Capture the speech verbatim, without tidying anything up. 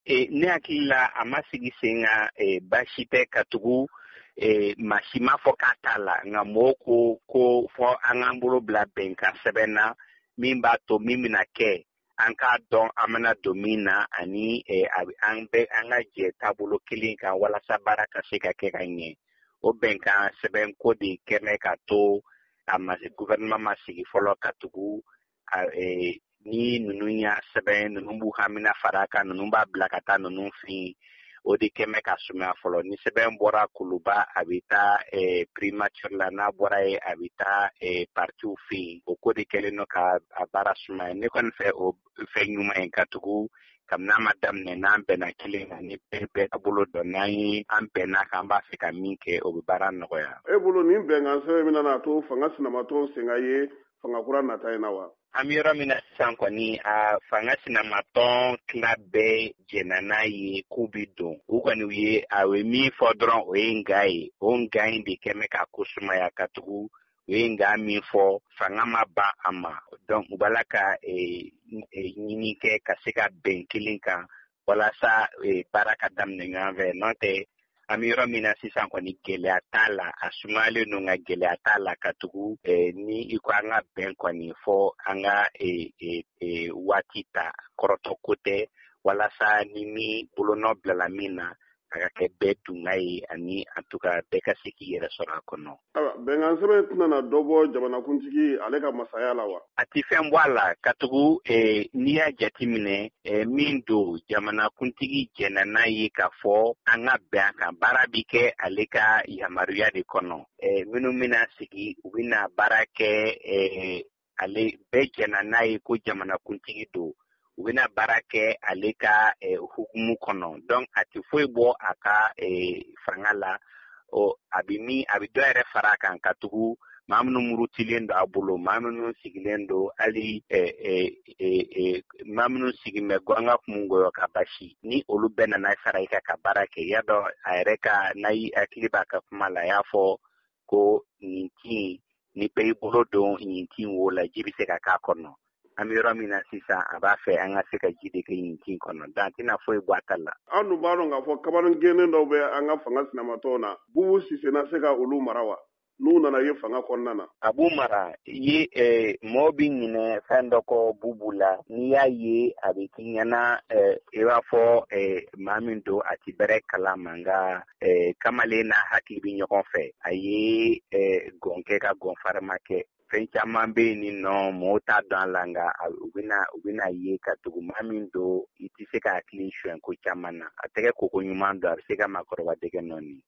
e ne akila amasigi senga e bashite katugu e mashima fo katala nga moko ko fo angambolo bla benka sebena mimba to mimina ke anka don amana domina ani e anbe anga je tabulo kilinka wala sabara ka sika ke kanye o benka seben ko di keme ka to amasi gouvernement masigi folo katugu e ni nununya seben nunumbu hamina faraka nunumba blakata nunumfi o de keme ka suma folo ni seben bora kuluba abita e premature la na bora e abita e partiu fi o ko de kele no ka abara suma ne kon fe o fe nyuma en katugu kam na madam ne na bena kile ni pepe abulo donai am bena kamba fika minke o bara no ya e bulo ni benga se mina na to fanga sinama to singaye fanga kura na taina wa amira mina sankoni a fanga sinama ton klabe jenana ye kubido ukani ye awe mi fodron o ngai o ngai de kemeka kusuma ya katugu wenga mi fo fanga maba ama donc ubalaka e, e nyini ke kasika benkilinka wala sa e, baraka damne ngave note amiro mina sisan kwani gele atala asumale no nga gele atala katugu e, ni ikwanga ben kwani fo anga e, e, e watita korotokote wala sa nimi bulono bla mina aga ke betu ngai ani antuka beka siki yere sora kono aba benga sebe tunana dobo jamana kuntigi ale ka masaya la wa ati fen wala katugu e niya jatimine e mindo jamana kuntigi jenana yi ka fo anga banka barabike aleka yamaruya de kono e minu mina siki wina barake e ale be jenana yi ko jamana kuntigi do wina barake aleka e hukumu kono donc ati foi bo aka e fangala o abimi abidoere faraka katugu mamnu murutilendo abulo mamnu sigilendo ali e e e, e mamnu sigime gwanga kumungo yokabashi ni olubena na faraika kabarake yado aereka nai akiliba kafumala yafo ko nyinti ni peibulo do nyinti wola jibise kakakono amiro mina sisa abafe anga sika jide ke yinkin kono dantina foi bwatala anu baro nga fo kabaron gene ndo be anga fanga sinama tona bubu sise na seka ulu marawa nuna na ye fanga konnana abu mara ye e mobi nyine fandoko bubula ni ya ye abikinyana e ewa fo e mamindo ati bere kala manga e kamalena hakibi nyokonfe aye e gonke ka gonfarmake fencha mambe ni no mota dan langa ubina ubina ye katugu mamindo itiseka clean shen ko chamana ateke ko ko nyumando arseka makoro wadege noni